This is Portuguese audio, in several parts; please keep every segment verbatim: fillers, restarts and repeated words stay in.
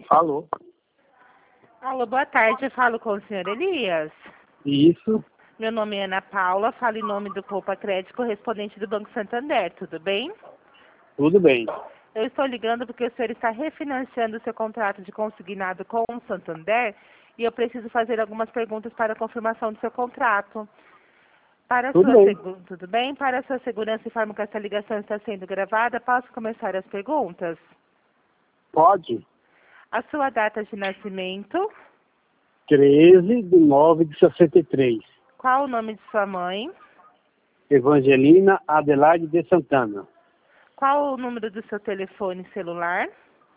Alô? Alô, boa tarde. Eu falo com o senhor Elias. Isso, Meu nome é Ana Paula, falo em nome do Poupa Crédito, correspondente do Banco Santander, tudo bem? tudo bem. Eu estou ligando porque o senhor está refinanciando o seu contrato de consignado com o Santander e eu preciso fazer algumas perguntas para a confirmação do seu contrato. Para a Tudo sua bem. segu... Tudo bem? Para a sua segurança, informo que essa ligação está sendo gravada. Posso começar as perguntas? Pode. A sua data de nascimento, treze de nove de sessenta e três. qual o nome de sua mãe, Evangelina Adelaide de Santana. qual o número do seu telefone celular,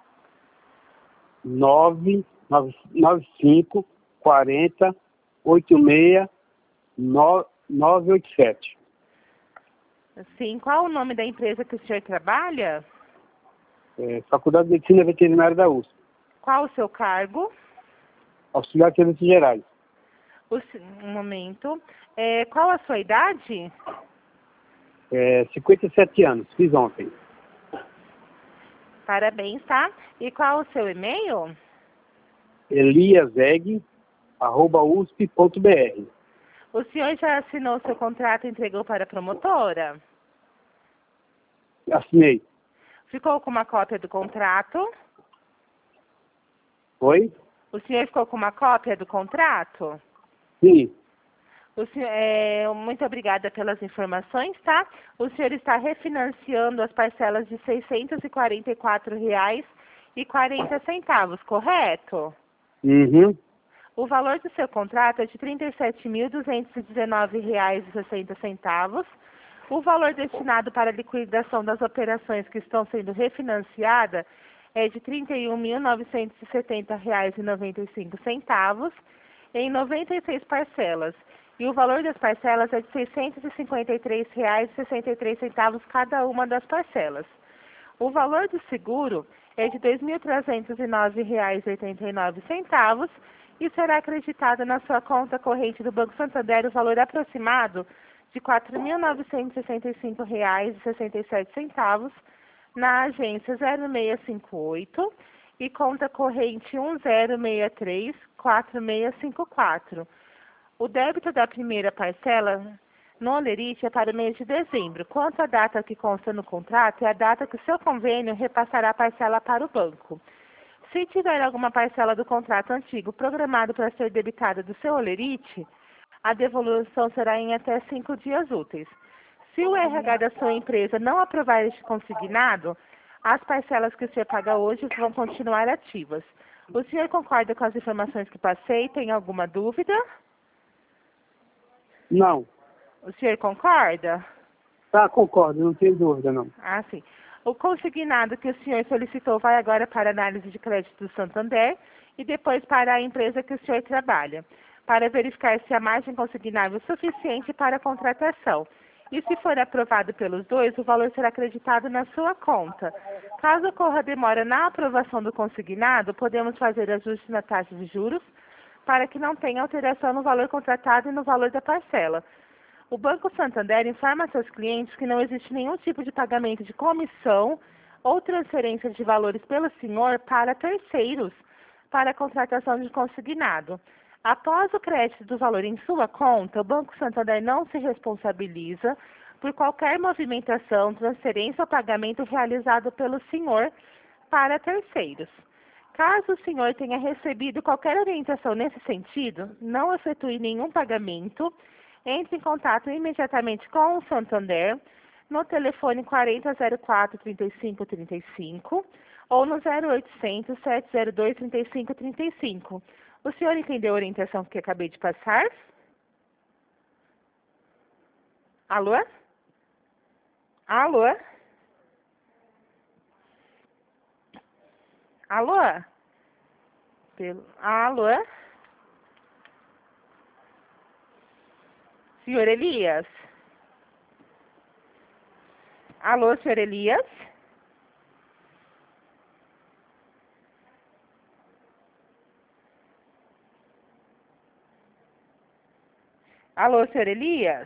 nove nove cinco quarenta oitenta e seis nove oito sete. sim, qual o nome da empresa que o senhor trabalha, É, Faculdade de Medicina Veterinária da U S P. qual o seu cargo, Auxiliar de Serviços Gerais. o, se- um momento, é, qual a sua idade, É, cinquenta e sete anos. Fiz ontem. parabéns, tá? E qual o seu e-mail? eliaseg arroba usp ponto br. O senhor já assinou o seu contrato e entregou para a promotora? Assinei. Ficou com uma cópia do contrato? Oi? O senhor ficou com uma cópia do contrato? Sim. O senhor, é, muito obrigada pelas informações, tá? O senhor está refinanciando as parcelas de seiscentos e quarenta e quatro reais e quarenta centavos, correto? Uhum. O valor do seu contrato é de trinta e sete mil duzentos e dezenove reais e sessenta centavos. O valor destinado para a liquidação das operações que estão sendo refinanciadas é de trinta e um mil novecentos e setenta reais e noventa e cinco centavos em noventa e seis parcelas. E o valor das parcelas é de seiscentos e cinquenta e três reais e sessenta e três centavos cada uma das parcelas. O valor do seguro é de dois mil trezentos e nove reais e oitenta e nove centavos e será acreditado na sua conta corrente do Banco Santander o valor aproximado de quatro mil novecentos e sessenta e cinco reais e sessenta e sete centavos na agência zero seis cinco oito e conta corrente um zero seis três quatro seis cinco quatro. O débito da primeira parcela no Olerite é para o mês de dezembro. Quanto à data que consta no contrato, é a data que o seu convênio repassará a parcela para o banco. Se tiver alguma parcela do contrato antigo programado para ser debitada do seu Olerite, a devolução será em até cinco dias úteis. Se o R H da sua empresa não aprovar este consignado, as parcelas que o senhor paga hoje vão continuar ativas. O senhor concorda com as informações que passei? Tem alguma dúvida? Não. O senhor concorda? Tá, concordo, não tenho dúvida, não. Ah, sim. O consignado que o senhor solicitou vai agora para a análise de crédito do Santander e depois para a empresa que o senhor trabalha, para verificar se a margem consignável é suficiente para a contratação. E se for aprovado pelos dois, o valor será acreditado na sua conta. Caso ocorra demora na aprovação do consignado, podemos fazer ajuste na taxa de juros para que não tenha alteração no valor contratado e no valor da parcela. O Banco Santander informa a seus clientes que não existe nenhum tipo de pagamento de comissão ou transferência de valores pelo senhor para terceiros para a contratação de consignado. Após o crédito do valor em sua conta, o Banco Santander não se responsabiliza por qualquer movimentação, transferência ou pagamento realizado pelo senhor para terceiros. Caso o senhor tenha recebido qualquer orientação nesse sentido, não efetue nenhum pagamento. Entre em contato imediatamente com o Santander no telefone quarenta zero quatro trinta e cinco trinta e cinco ou no zero oitocentos sete zero dois trinta e cinco trinta e cinco. O senhor entendeu a orientação que acabei de passar? Alô? Alô? Alô? Pelo... Alô? Senhor Elias? Alô, senhor Elias? Alô, senhor Elias?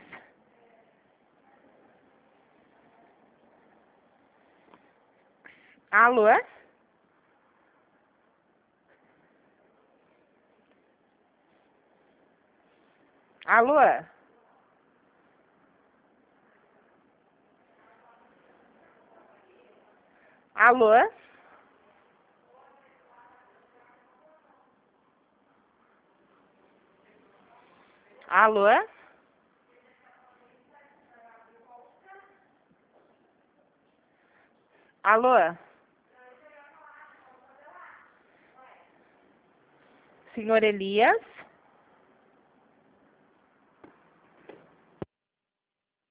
Alô? Alô? Alô? Alô? Alô? Senhor Elias?